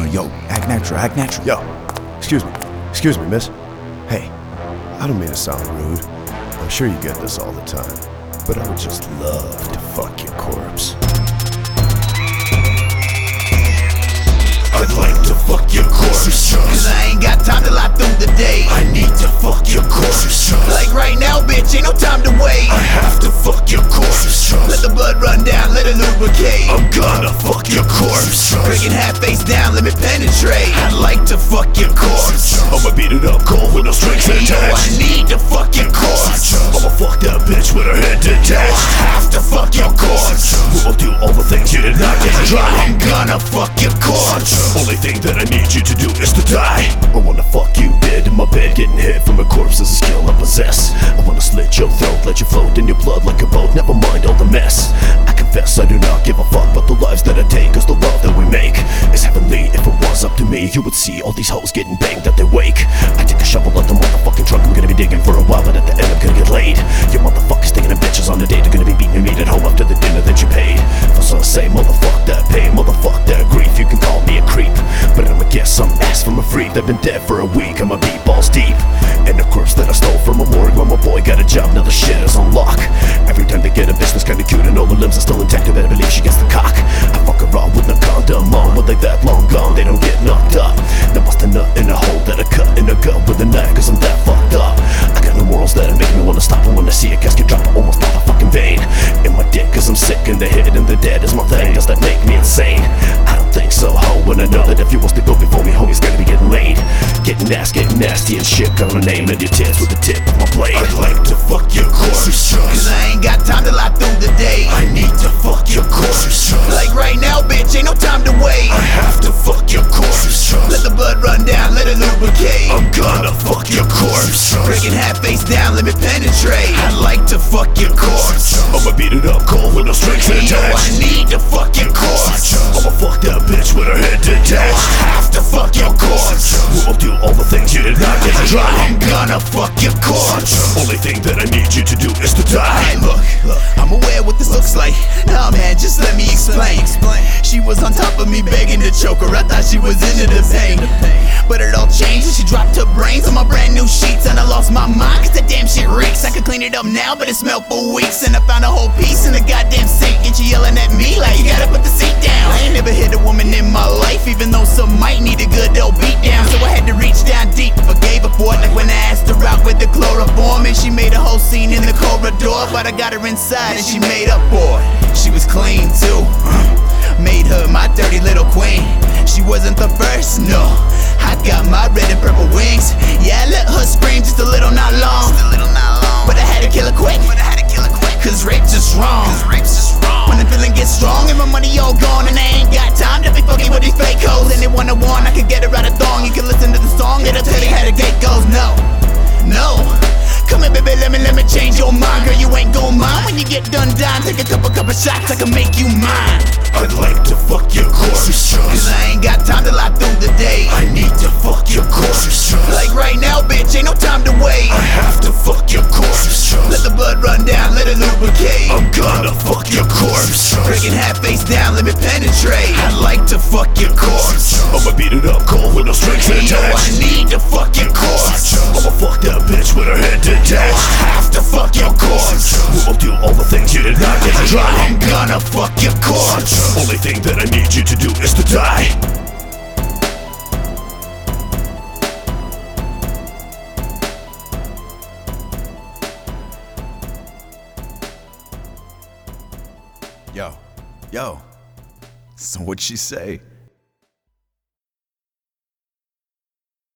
yo, act natural. Yo, excuse me, miss. Hey, I don't mean to sound rude. I'm sure you get this all the time, but I would just love to fuck your corpse. I'd like to fuck your corpse, cause I ain't got time to lie through the day. I need to fuck your corpse, like right now, bitch, ain't no time to wait. I have to fuck your corpse, let the blood run down, let it lubricate. I'm gonna fuck your corpse, breaking half face down, let me penetrate. I'd like to fuck your corpse, I'ma beat it up cold with no strings attached. Yo, I need to fuck your corpse, I'ma fuck that bitch with her head detached. I have to fuck your corpse, we'll do all the things you did not get to try. I'm gonna fuck your corpse, only thing that I need you to do is to die. I wanna fuck you dead in my bed, getting hit from a corpse is a skill I possess. I wanna slit your throat, let you float in your blood like a boat, never mind all the mess. I confess I do not give a fuck about the lives that I take, cause the love that we make is heavenly. If it was up to me, you would see all these hoes getting banged at their wake. I take a shovel out the motherfucking trunk, I'm gonna be digging for a while, but at the end I'm gonna get laid. Your motherfuckers thinking of bitches on the date, they're gonna be beating me at home after the dinner that you paid. For so I say, motherfuck that pain, motherfuck that grief, you can call me a creep, but I'ma get some ass from a freak that been dead for a week. I'ma be balls deep in the corpse that I stole from a morgue when my boy got a job, now the shit is on lock. Every time they get a bitch that's kinda cute and all the limbs are still intact, I better believe she gets the cock. I fuck her raw with no condom on, but they that long gone, they don't get knocked up. Now bust a nut in a hole that I cut in a gut with a knife, cause I'm that fucked up. I got no morals that make me wanna stop, and when I see a casket drop, I almost pop a fucking vein in my dick, cause I'm sick in the head and the dead is my thing. Does that make me insane? I don't think so, ho, when I know that if you was to go before me, homie's gonna be getting laid. Getting nasty and shit, got a name in your tits with the tip of my blade. I'd like to fuck your corpse, cause I ain't got time to lie through the day. I need to fuck your corpse, like right now, bitch, ain't no time to wait. I have to fuck your corpse, let the blood run down, let it lubricate. I'm gonna fuck your corpse, breaking half face down, let me penetrate. I'd like to fuck your corpse, I'ma beat it up cold with no strings attached. Yo, I need to fuck your corpse, I'ma fuck that bitch with her head detached. I have to fuck your corpse, we'll do all the things you did not get to try. I'm gonna fuck your corpse, only thing that I need you to do is to die. Hey, look, I'm aware what this looks like. Nah, man, just let me explain. She was on top of me begging to choke her, I thought she was into the pain, but it all changed when she dropped her brains on my brand new sheets, and I lost my mind cause that damn shit reeks. I could clean it up now, but it smelled for weeks, and I found a whole piece in the goddamn sink, and she yelling at me like, you gotta put the seat down. I ain't never hit a woman in my life, even though some might need a good old beat down, so I had to reach down deep, forgave her for it, like when I asked her out with the chloroform, and she made a whole scene in the corridor, but I got her inside and she made up for it. She was clean too, made her my dirty little queen. She wasn't the first, no, I got my red and purple wings. Yeah, I let her scream just a little, not long, but I had to kill her quick, cause rape's just wrong. When the feeling gets strong and my money all gone, and I ain't got time to be fucking with these fake hoes. Anyone I want, I can get her out of thong. You can listen to the song, it'll tell you how the gate goes. No, come here, baby, let me change your mind. Girl, you ain't gon' mind when you get done dying. Take a couple shots, I can make you mine. I'd like to fuck your corpse, cause I ain't got time to lie through the day. I need to fuck your corpse, like right now, bitch, ain't no time to wait. I have to fuck your corpse, let the blood run down, let it lubricate. I'm gonna fuck your corpse, breaking half face down, let me penetrate. I'd like to fuck your corpse, I'ma beat it up cold with no strings attached. Yo, I need to fuck your corpse, I'ma fuck that bitch with her head detached. I have to fuck your corpse, we'll do all the things you did not get to try. I'm gonna fuck your corpse, only thing that I need you to do is to die. Yo, so what'd she say?